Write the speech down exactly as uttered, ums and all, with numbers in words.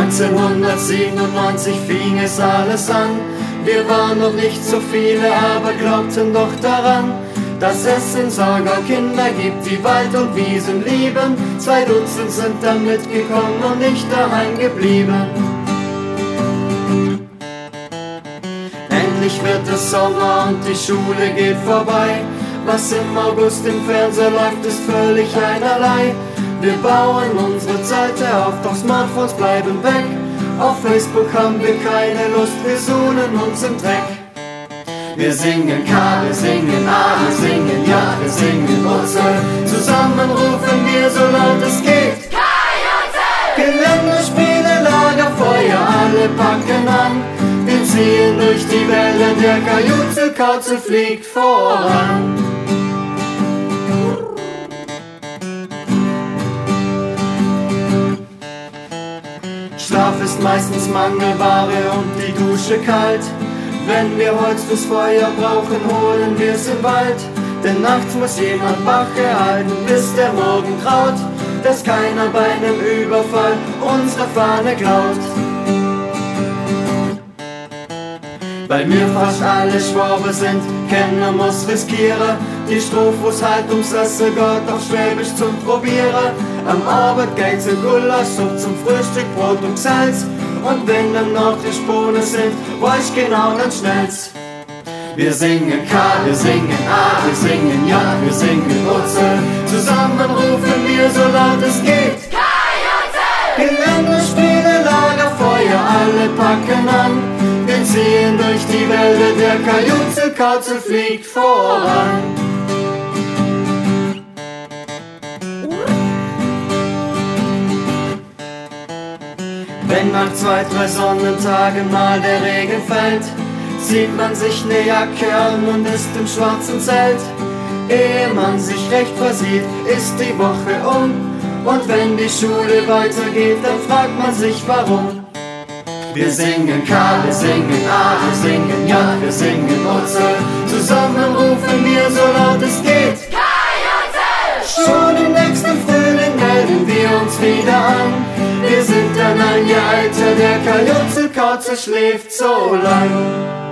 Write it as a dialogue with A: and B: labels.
A: neunzehnhundertsiebenundneunzig fing es alles an. Wir waren noch nicht so viele, aber glaubten doch daran, dass es in Sargau Kinder gibt, die Wald und Wiesen lieben. Zwei Dutzend sind dann mitgekommen und nicht daheim geblieben. Endlich wird es Sommer und die Schule geht vorbei. Was im August im Fernseher läuft, ist völlig einerlei. Wir bauen unsere Seite auf, doch Smartphones bleiben weg. Auf Facebook haben wir keine Lust, wir suhlen uns im Dreck. Wir singen K, wir singen A, wir singen J, wir singen Wurzel. Zusammen rufen wir so laut es geht: K J Z! Geländespiele, Lagerfeuer, alle packen an. Wir ziehen durch die Wälder, der Kajützelkautzel fliegt voran. Schlaf ist meistens Mangelware und die Dusche kalt. Wenn wir Holz fürs Feuer brauchen, holen wir's im Wald. Denn nachts muss jemand Wache halten, bis der Morgen graut, dass keiner bei nem Überfall unsere Fahne klaut. Weil wir fast alle Schwabe sind, kennen muss riskieren. Die Strohfuß halt ums Essen geht auf Schwäbisch zum Probieren. Am Abend geht's in Gulaschsuppe zum Frühstück, Brot und Salz. Und wenn dann noch die Spohne sind, weiß genau dann schnell's. Wir singen K, wir singen A, wir singen J, wir singen Wurzel. Zusammen rufen wir so laut es geht: K J Z! Geländespiele, Lagerfeuer, alle packen an. Wir ziehen durch die Wälder, der Kajützelkautzel fliegt voran. Wenn nach zwei, drei Sonnentagen mal der Regen fällt, zieht man sich ne Jacke an und ist im schwarzen Zelt. Ehe man sich recht versieht, ist die Woche um. Und wenn die Schule weitergeht, dann fragt man sich warum. Wir singen K, wir singen A, wir singen J, wir singen Wurzel. Zusammen rufen wir so laut es geht: K J Z! Schon im nächsten Frühling melden wir uns wieder an. Wir sind dann ein Jahr älter, der Kajützelkautzel schläft so lang.